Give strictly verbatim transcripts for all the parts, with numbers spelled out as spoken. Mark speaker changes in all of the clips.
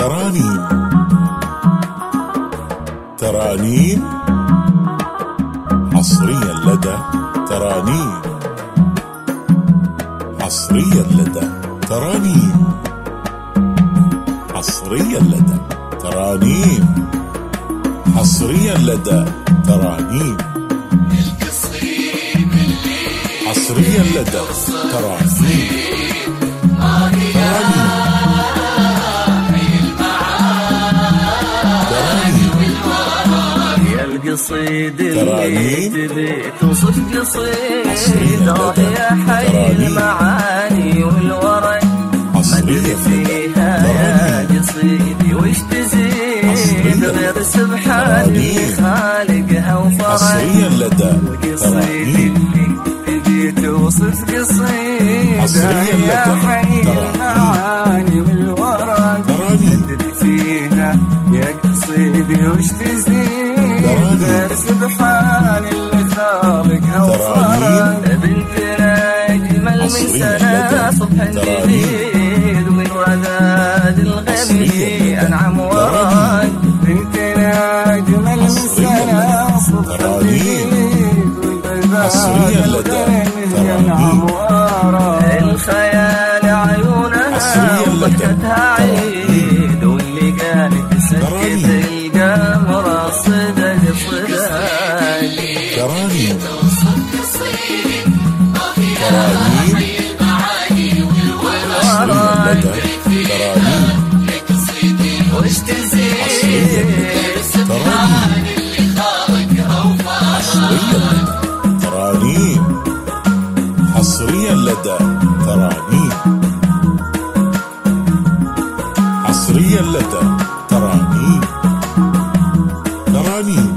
Speaker 1: ترانيم ترانيم حصريا لدى ترانيم حصريا لدى ترانيم حصريا لدى ترانيم حصريا لدى ترانيم حصريا لدى ترانيم
Speaker 2: القصيد اللي تبي توصف قصيد يا حي المعاني والورد مدري فيها يا قصيدي وش تزيد غير سبحان خالقها وفرد القصيد اللي تبي توصف قصيد يا حي المعاني والورد مدري فيها يا قصيدي وش تزيد غير سبحان اللي خالقها وفرد بنتنا أجمل من سنة صبح جديد ومن وداد الغني أنعم ورد بنتنا أجمل من سنة صبح جديد ومن وداد الغني أنعم ورد الخيال عيونها وضحكتها عيد واللي قالت سكت القمر صدق صدق
Speaker 1: ترانيم ترانيم حصريا لدى ترانيم
Speaker 2: وش تزيد
Speaker 1: ترانيم حصريا لدى ترانيم حصريا لدى ترانيم ترانيم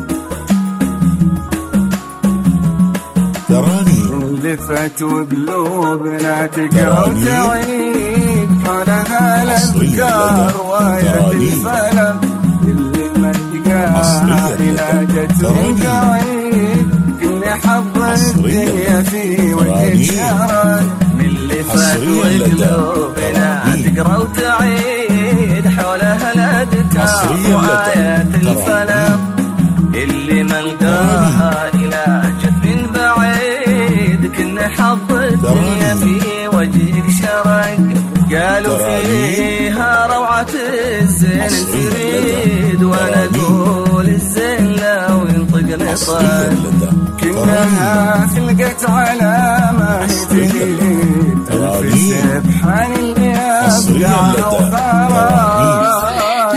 Speaker 1: ترانيم
Speaker 2: لفت وقلوبنا تقرا وتعيد حولها الأذكار وآيات الفلك اللي ما تلقاها علاجة وقعيد كل حظ الدنيا في وجه شهرك من لفت وقلوبنا تقرا وتعيد حولها الأذكار وآيات الفلك اللي ما لقاها علاجة بعيد كنا حظ الدنيا في وجهك شرق قالوا فيها روعة الزين تريد وانا اقول الزين لو ينطق نصر كنها خلقت على ما تريد في سبحان اللي ابدع وخرج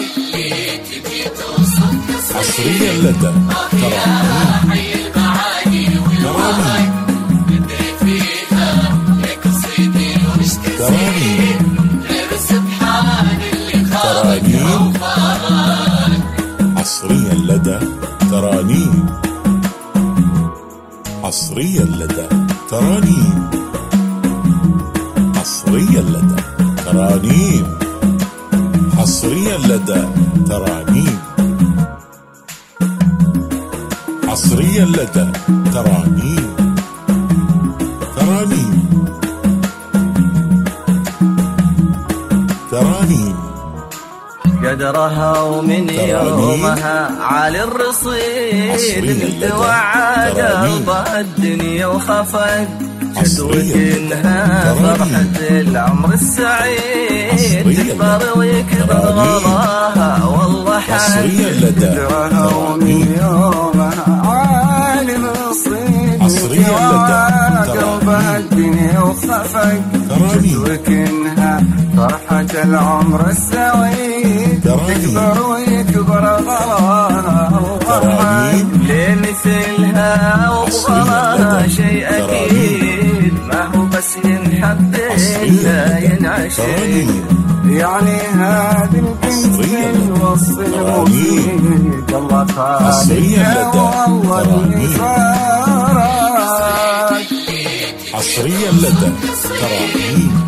Speaker 1: حصريا لدى ترانيم ترانيم حصريا لدى ترانيم حصريا لدى ترانيم حصريا لدى ترانيم حصريا لدى ترانيم حصريا لدى ترانيم ترانيم ترانيم
Speaker 2: قدرها ومن يومها عالي الرصيد اللي توعى قلبها الدنيا وخفت شدوك انها فرحة العمر السعيد تكبر ويكبر غلاها والله حد قدرها ومن يومها عالي الرصيد اللي توعى قلبها الدنيا وخفت شدوك انها فرحة العمر السعيد تكبر ويكبر غلاها وفرحة لمثلها وبغلاها شيء أكيد ما هو بس ينحب إلا ينعشق يعني هذه البنت الوصف المفيد الله خالقها والله اللي صارت
Speaker 1: حصريا لدى ترانيم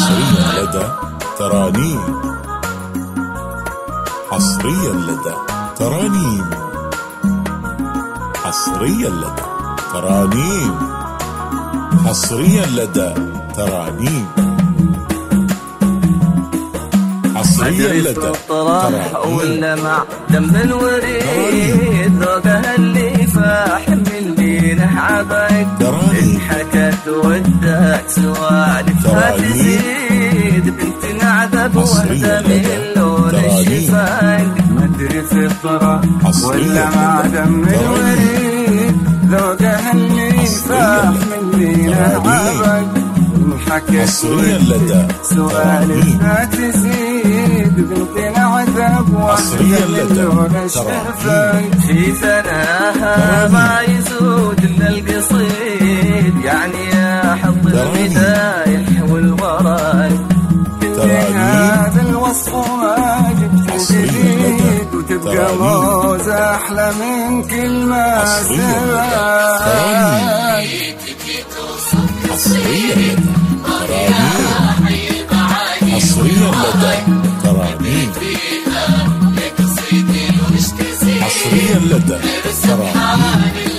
Speaker 1: ترانيم حصريا لدى ترانيم. حصريا لدى ترانيم. حصريا لدى ترانيم. حصريا لدى
Speaker 2: ترانيم. ولا مع دم الوريد ذوقها اللي فاح من دينه عبد انحكت ودك سوالفها تزيد بنت نعذب وحده من لون الشفاق مدري في الطرا ولا مع دم الوريد ذوقها اللي فاح من دينه عبد انحكت ودك سوالفها تزيد بنت نعذب وحده من لون الشفاق في ثناها ما يزود الا القصيد يعني يا حظ المدايح والورد هذا الوصف ما جبت جديد وتبقى موز احلى من كل ما سمعت.
Speaker 1: حصريا لدى ترانيم. حصريا لدى ترانيم. حصريا لدى ترانيم.